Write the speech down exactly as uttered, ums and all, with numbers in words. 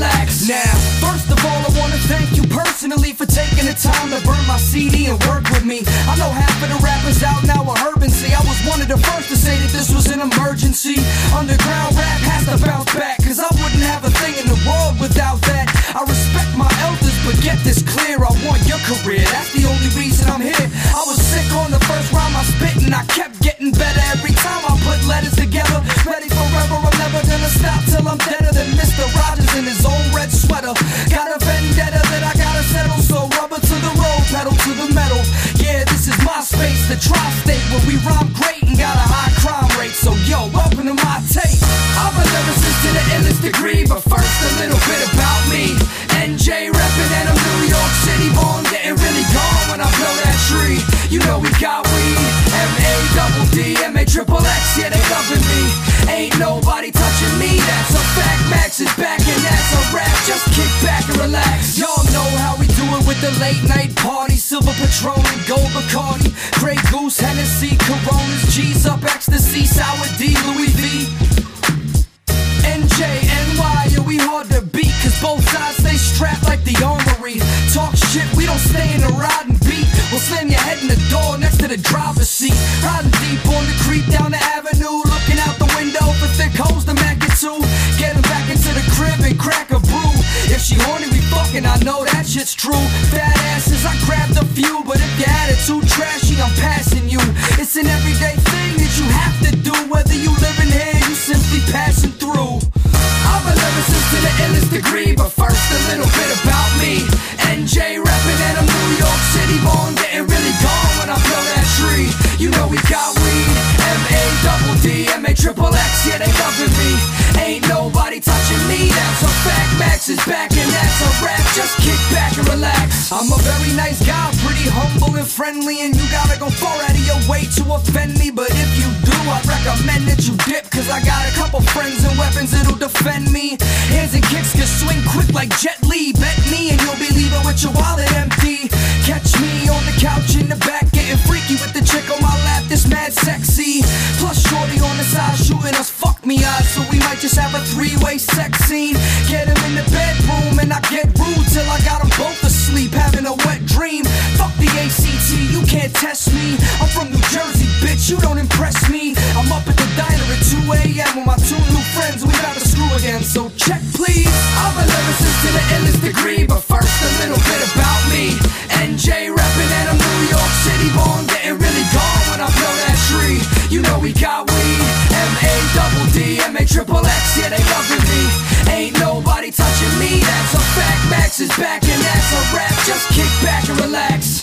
relax. Now, first of all, I wanna thank you personally for taking the time to burn my C D and work with me. I know half of the rappers out now are urban. See, I was one of the first to say that this was an emergency. Underground rap has to bounce back, cause I wouldn't have a thing in the world without that. I respect my elders, but get this clear, I want your career, that's the only reason I'm here. I was sick on the first rhyme I spit, and I kept getting better every time I put letters together. Ready forever, I'm never gonna stop till I'm deader than Mister Rogers in his old red sweater. Got a vendetta that I gotta settle, so rubber to the road, pedal to the metal. Yeah, this is my space, the tri-state, where we rhyme great and got a high crime rate. So yo, welcome to my tape. I'm a lyricist to the illest degree, but first a little bit about me. N J reppin' and I'm New York City born, getting really gone when I blow that tree. You know we got weed, M A double D, M A triple X, yeah they loving me. Ain't nobody touching me, that's a fact. Max is back and that's a rap, just kick back and relax. Y'all know how we do it with the late night party. Silver Patron and Gold Bacardi, Grey Goose, Hennessy, Coronas, G's up, ecstasy, sour D, Louis V. N J, N Y, yeah we hard to beat, cause both sides stay strapped like the armory. Talk shit, we don't stay in the ride and beat. We'll slam your head in the door next to the driver's seat. Riding deep on the creep down the avenue, looking out the window for thick hoes to mac it to. Getting back into the crib and crack a brew. If she horny, we fucking, I know that shit's true. Fat asses, I grabbed a few, but if your attitude trashy, I'm passing you. It's an everyday thing that you have to do, whether you living here, you simply passing through. I'm a lyricist to the illest degree, but first a little bit about me. N J reppin' and I'm New York City born, getting really gone when I blow that tree. You know we got weed, M A double D, M A triple X, yeah they loving me. Ain't nobody touching me, that's a fact. Max is back and that's a rap, just kick back and relax. I'm a very nice guy, pretty humble and friendly, and you gotta go far out of your way to offend me. But if you do, I'd recommend that you dip, cause I got a couple friends and weapons that'll defend me. Hands and kicks can swing quick like Jet Li. Bet me and you'll be leaving with your wallet empty. Catch me on the couch in the back, getting freaky with the chick on my lap, this mad sexy. Plus shorty on the side shooting us fuck me eyes, so we might just have a three-way sex scene. Get him in the bedroom and I get rude till I got them both asleep, having a wet dream. Fuck the A C T, you can't test me. I'm from New Jersey, bitch, you don't impress me. I'm up at the diner at two A M with my two new friends, we got to screw again, so check please. I'm a lyricist to the illest degree, but first a little bit about me. N J reppin' and I'm New York City born, getting really gone when I blow that tree. You know we got weed, M A double D, M A triple X, yeah they loving me. Ain't nobody touching me, that's a fact. Max is back and that's a rap, just kick back and relax.